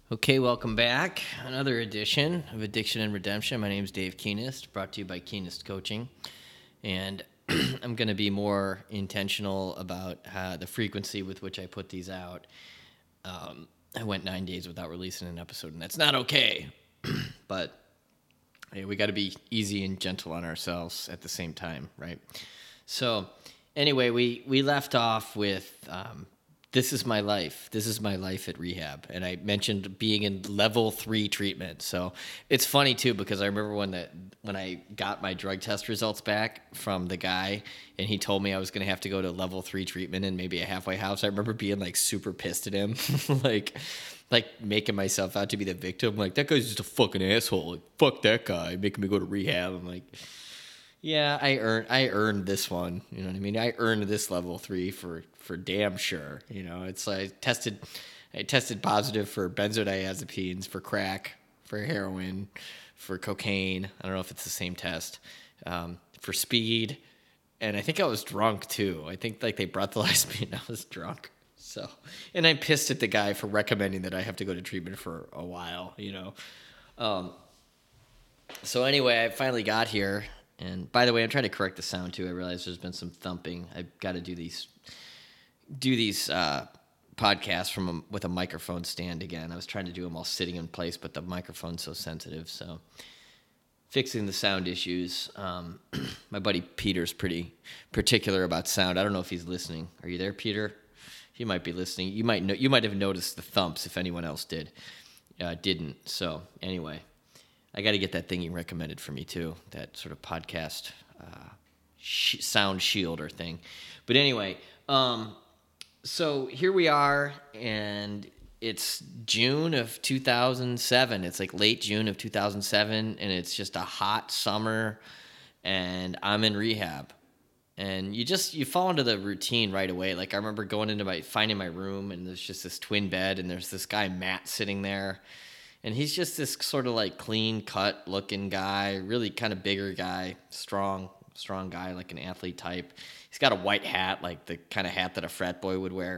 Okay, welcome back. Another edition of Addiction and Redemption. My name is Dave Keenest, brought to you by Keenest Coaching. And I'm going to be more intentional about the frequency with which I put these out. I went 9 days without releasing an episode, and that's not okay. But hey, we got to be easy and gentle on ourselves at the same time, right? So anyway, we left off with this is my life. This is my life at rehab. And I mentioned being in level 3 treatment. So it's funny too, because I remember when I got my drug test results back from the guy and he told me I was going to have to go to level 3 treatment and maybe a halfway house. I remember being like super pissed at him, like making myself out to be the victim. Like, that guy's just a fucking asshole. Like, fuck that guy, making me go to rehab. I'm like, yeah, I earned this one. You know what I mean? I earned this level 3 for damn sure. You know, it's like I tested positive for benzodiazepines, for crack, for heroin, for cocaine. I don't know if it's the same test. For speed, and I think I was drunk too. I think like they breathalyzed me and I was drunk. So, and I'm pissed at the guy for recommending that I have to go to treatment for a while. You know. So anyway, I finally got here. And by the way, I'm trying to correct the sound too. I realize there's been some thumping. I've got to do these podcasts with a microphone stand again. I was trying to do them while sitting in place, but the microphone's so sensitive. So fixing the sound issues. My buddy Peter's pretty particular about sound. I don't know if he's listening. Are you there, Peter? He might be listening. You might have noticed the thumps if anyone else didn't. So anyway. I got to get that thing you recommended for me too, that sort of podcast sound shielder thing. But anyway, so here we are, and it's June of 2007. It's like late June of 2007, and it's just a hot summer, and I'm in rehab. And you fall into the routine right away. Like, I remember finding my room, and there's just this twin bed, and there's this guy, Matt, sitting there. And he's just this sort of like clean cut looking guy, really kind of bigger guy, strong guy, like an athlete type. He's got a white hat, like the kind of hat that a frat boy would wear.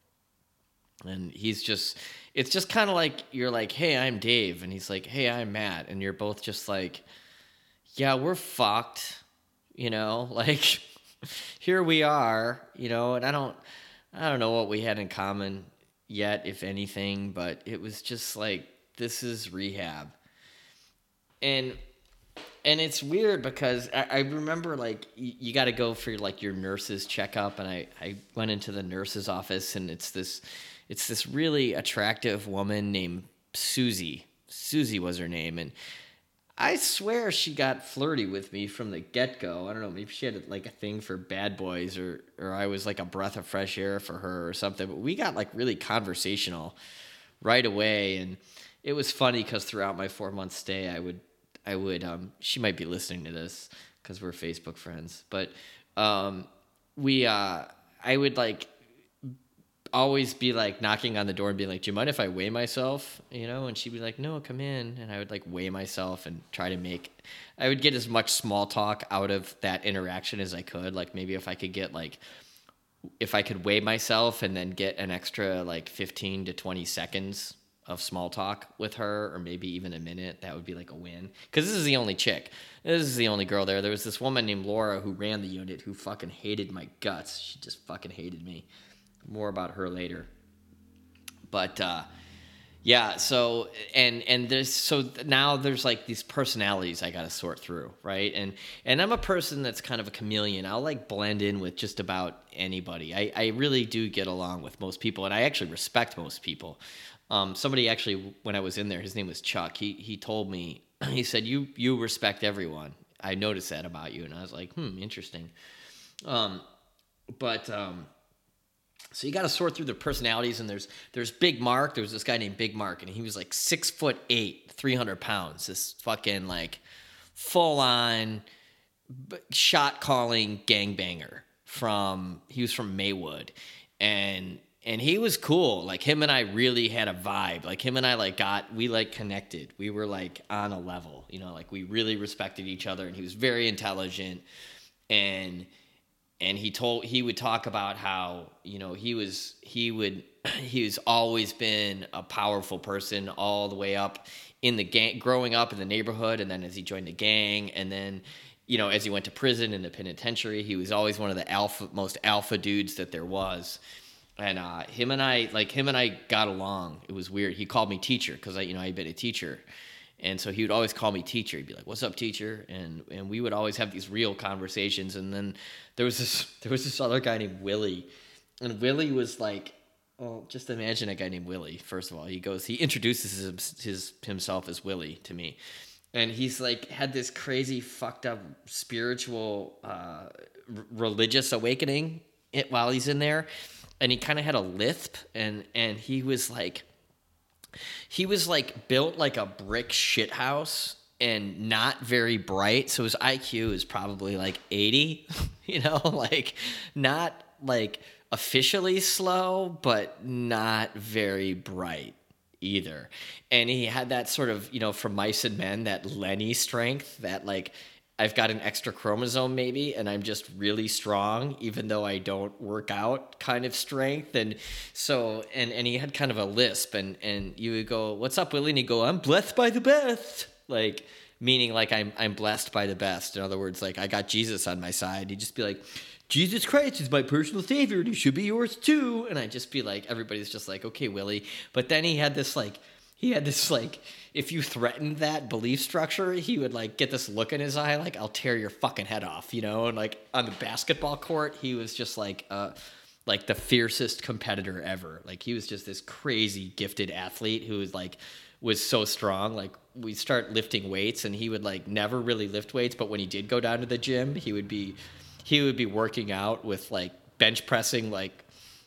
And it's just kind of like, you're like, hey, I'm Dave. And he's like, hey, I'm Matt. And you're both just like, yeah, we're fucked, you know, like here we are, you know, and I don't know what we had in common yet, if anything, but it was just like, this is rehab. And it's weird because I remember, like, you got to go for like your nurse's checkup, and I went into the nurse's office, and it's this really attractive woman named Susie. Susie was her name, and I swear she got flirty with me from the get-go. I don't know, maybe she had like a thing for bad boys, or I was like a breath of fresh air for her or something, but we got like really conversational right away. And it was funny because throughout my 4-month stay, I would she might be listening to this because we're Facebook friends, but I would like always be like knocking on the door and being like, do you mind if I weigh myself? You know, and she'd be like, no, come in. And I would like weigh myself and I would get as much small talk out of that interaction as I could. Like, maybe if I could weigh myself and then get an extra like 15 to 20 seconds of small talk with her, or maybe even a minute, that would be like a win. Because this is the only chick. This is the only girl there. There was this woman named Laura who ran the unit who fucking hated my guts. She just fucking hated me. More about her later. But yeah, so now there's like these personalities I got to sort through, right? And I'm a person that's kind of a chameleon. I'll like blend in with just about anybody. I really do get along with most people, and I actually respect most people. Somebody actually, when I was in there, his name was Chuck. He told me, he said, you respect everyone. I noticed that about you, and I was like, interesting. So you got to sort through the personalities, and there's Big Mark. There was this guy named Big Mark, and he was like 6'8", 300 pounds. This fucking like full on shot calling gangbanger he was from Maywood, and he was cool. Like, him and I really had a vibe. Like, him and I we connected. We were like on a level, you know, like we really respected each other, and he was very intelligent, and he would talk about how, he's always been a powerful person all the way up in the gang, growing up in the neighborhood, and then as he joined the gang, and then as he went to prison in the penitentiary, he was always one of the most alpha dudes that there was. And him and I got along. It was weird. He called me teacher because I'd been a teacher. And so he would always call me teacher. He'd be like, "What's up, teacher?" And we would always have these real conversations. And then there was this other guy named Willie. And Willie was like, well, just imagine a guy named Willie. First of all, he introduces himself as Willie to me. And he's like had this crazy fucked up spiritual religious awakening while he's in there. And he kind of had a lisp, and he was like built like a brick shithouse and not very bright. So his IQ is probably like 80, like not like officially slow, but not very bright either. And he had that sort of, from Mice and Men, that Lenny strength, that like, I've got an extra chromosome maybe, and I'm just really strong, even though I don't work out kind of strength. And so, and he had kind of a lisp, and you would go, "What's up, Willie?" And he'd go, "I'm blessed by the best." Like, meaning like I'm blessed by the best. In other words, like I got Jesus on my side. He'd just be like, "Jesus Christ is my personal savior, and he should be yours too." And I'd just be like, everybody's just like, "Okay, Willie." But then he had this like, if you threatened that belief structure, he would like get this look in his eye, like, "I'll tear your fucking head off," And like on the basketball court, he was just like the fiercest competitor ever. Like he was just this crazy gifted athlete who was so strong. Like we start lifting weights, and he would like never really lift weights, but when he did go down to the gym, he would be working out with like bench pressing like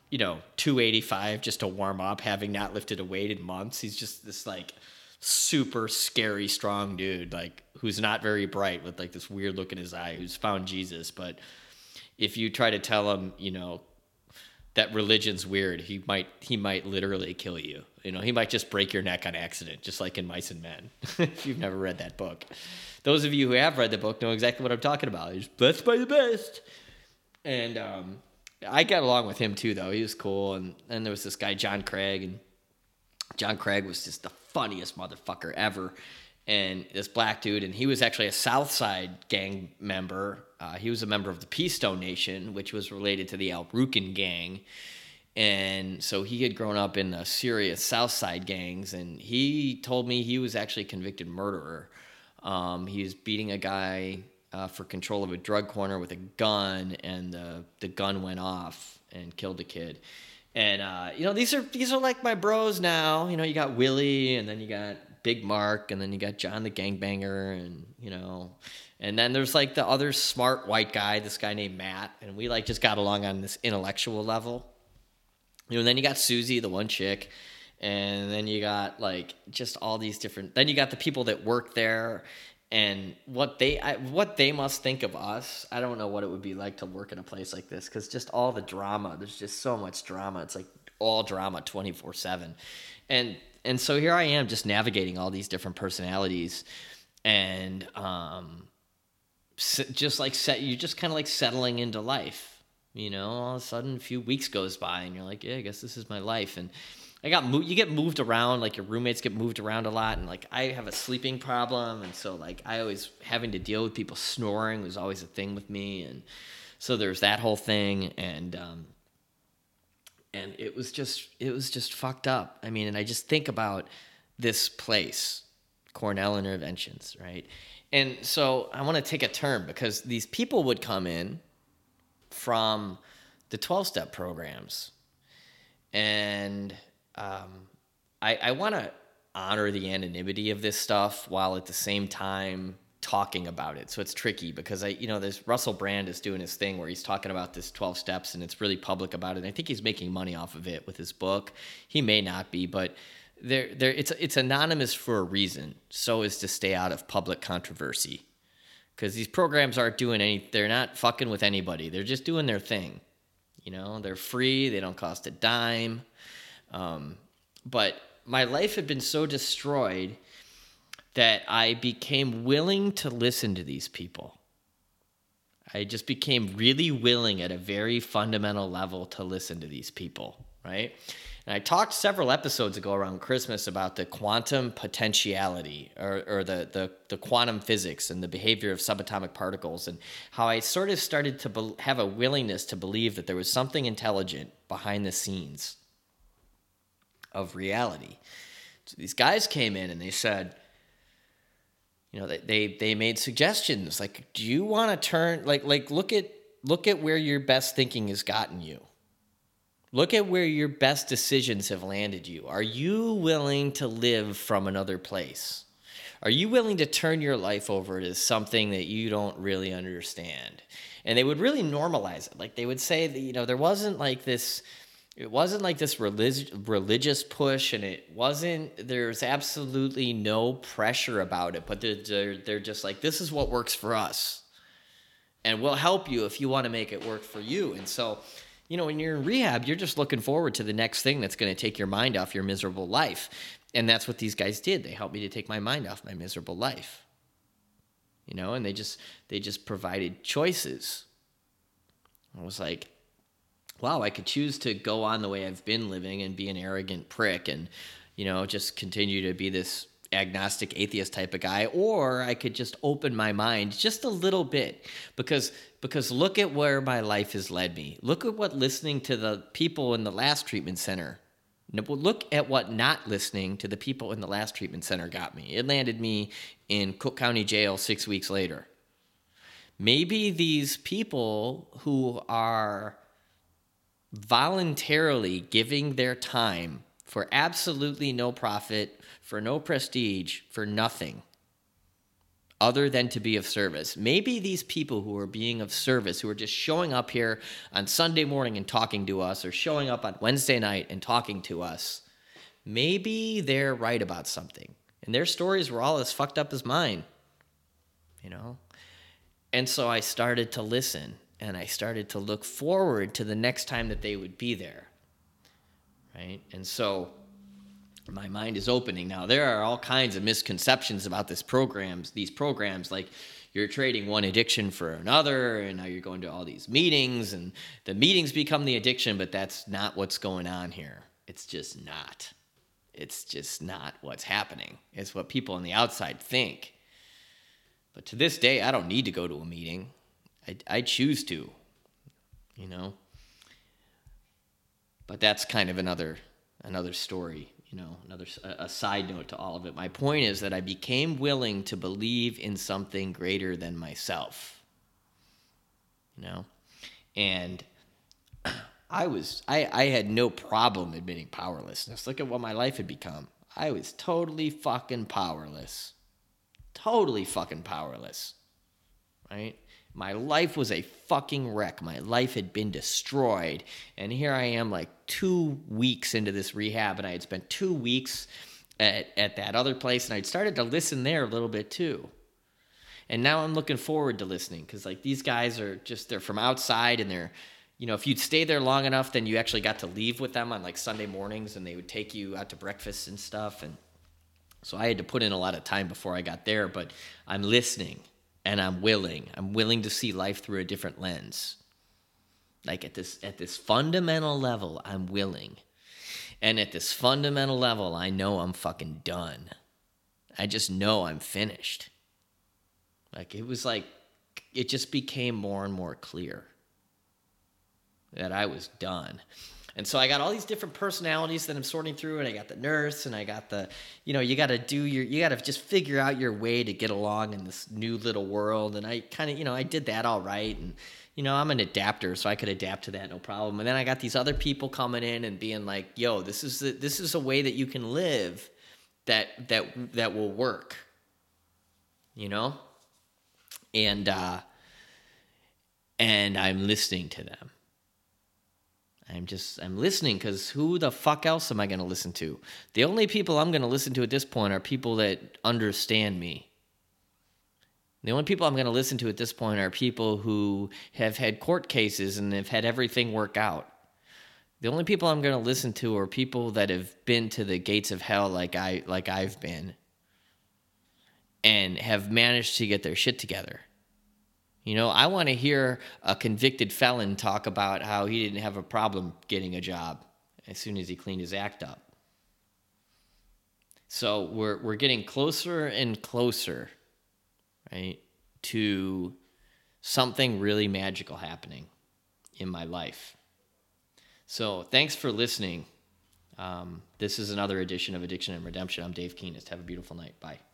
285 just to warm up, having not lifted a weight in months. He's just this like super scary strong dude, like who's not very bright, with like this weird look in his eye, who's found Jesus. But if you try to tell him that religion's weird, he might literally kill you. He might just break your neck on accident, just like in Mice and Men. If you've never read that book, those of you who have read the book know exactly what I'm talking about. He's blessed by the best. And I got along with him too, though. He was cool. And then there was this guy, John Craig, and John Craig was just the funniest motherfucker ever. And this black dude, and he was actually a Southside gang member. He was a member of the Peastone Nation, which was related to the Al Rukin gang. And so he had grown up in the serious Southside gangs, and he told me he was actually a convicted murderer. He was beating a guy for control of a drug corner with a gun, and the gun went off and killed a kid. And these are like my bros now. You got Willie, and then you got Big Mark, and then you got John the Gangbanger, and then there's like the other smart white guy, this guy named Matt, and we like just got along on this intellectual level. And then you got Susie, the one chick, and then you got like just all these different. Then you got the people that work there. And what they must think of us, I don't know what it would be like to work in a place like this, because just all the drama, there's just so much drama. It's like all drama 24/7. And so here I am just navigating all these different personalities, and just like you're just kind of like settling into life. All of a sudden a few weeks goes by, and you're like, yeah, I guess this is my life. And you get moved around, like your roommates get moved around a lot, and like I have a sleeping problem, and so like I always having to deal with people snoring was always a thing with me, and so there's that whole thing, and it was just fucked up. I mean, and I just think about this place, Cornell Interventions, right? And so I want to take a turn, because these people would come in from the 12-step programs, and I want to honor the anonymity of this stuff while at the same time talking about it. So it's tricky, because there's Russell Brand is doing his thing where he's talking about this 12 steps, and it's really public about it. And I think he's making money off of it with his book. He may not be, but it's anonymous for a reason, so as to stay out of public controversy. Because these programs aren't doing they're not fucking with anybody. They're just doing their thing. They're free. They don't cost a dime. But my life had been so destroyed that I became willing to listen to these people. I just became really willing at a very fundamental level to listen to these people, right? And I talked several episodes ago around Christmas about the quantum potentiality or the quantum physics and the behavior of subatomic particles, and how I sort of started to have a willingness to believe that there was something intelligent behind the scenes of reality. So these guys came in and they said, they made suggestions like, do you want to turn look at where your best thinking has gotten you. Look at where your best decisions have landed you. Are you willing to live from another place? Are you willing to turn your life over to something that you don't really understand? And they would really normalize it. Like they would say that, there wasn't like this, it wasn't like this religious push, and there's absolutely no pressure about it, but they're just like, this is what works for us. And we'll help you if you want to make it work for you. And so, when you're in rehab, you're just looking forward to the next thing that's going to take your mind off your miserable life. And that's what these guys did. They helped me to take my mind off my miserable life. And they just provided choices. I was like, wow, I could choose to go on the way I've been living and be an arrogant prick and, just continue to be this agnostic atheist type of guy, or I could just open my mind just a little bit because look at where my life has led me. Look at what listening to the people in the last treatment center. Look at what not listening to the people in the last treatment center got me. It landed me in Cook County Jail 6 weeks later. Maybe these people who are voluntarily giving their time for absolutely no profit, for no prestige, for nothing other than to be of service. Maybe these people who are being of service, who are just showing up here on Sunday morning and talking to us, or showing up on Wednesday night and talking to us, maybe they're right about something. And their stories were all as fucked up as mine, And so I started to listen, and I started to look forward to the next time that they would be there, right? And so my mind is opening. Now, there are all kinds of misconceptions about these programs, like you're trading one addiction for another, and now you're going to all these meetings, and the meetings become the addiction, but that's not what's going on here. It's just not. It's just not what's happening. It's what people on the outside think. But to this day, I don't need to go to a meeting. I choose to, But that's kind of another story, a side note to all of it. My point is that I became willing to believe in something greater than myself, And I had no problem admitting powerlessness. Look at what my life had become. I was totally fucking powerless. Totally fucking powerless, right? My life was a fucking wreck. My life had been destroyed. And here I am like 2 weeks into this rehab, and I had spent 2 weeks at that other place, and I'd started to listen there a little bit too. And now I'm looking forward to listening, because like these guys they're from outside, and they're, if you'd stay there long enough, then you actually got to leave with them on like Sunday mornings, and they would take you out to breakfast and stuff. And so I had to put in a lot of time before I got there, but I'm listening. And I'm willing to see life through a different lens. Like at this fundamental level, I'm willing. And at this fundamental level, I know I'm fucking done. I just know I'm finished. Like it just became more and more clear that I was done. And so I got all these different personalities that I'm sorting through, and I got the nurse, and I got the, you got to just figure out your way to get along in this new little world. And I kind of, I did that all right. And, I'm an adapter, so I could adapt to that, no problem. And then I got these other people coming in and being like, yo, this is a way that you can live that will work, And I'm listening to them. I'm listening, because who the fuck else am I going to listen to? The only people I'm going to listen to at this point are people that understand me. The only people I'm going to listen to at this point are people who have had court cases and have had everything work out. The only people I'm going to listen to are people that have been to the gates of hell like I've been, and have managed to get their shit together. You know, I want to hear a convicted felon talk about how he didn't have a problem getting a job as soon as he cleaned his act up. So we're getting closer and closer, right, to something really magical happening in my life. So thanks for listening. This is another edition of Addiction and Redemption. I'm Dave Keenest. Have a beautiful night. Bye.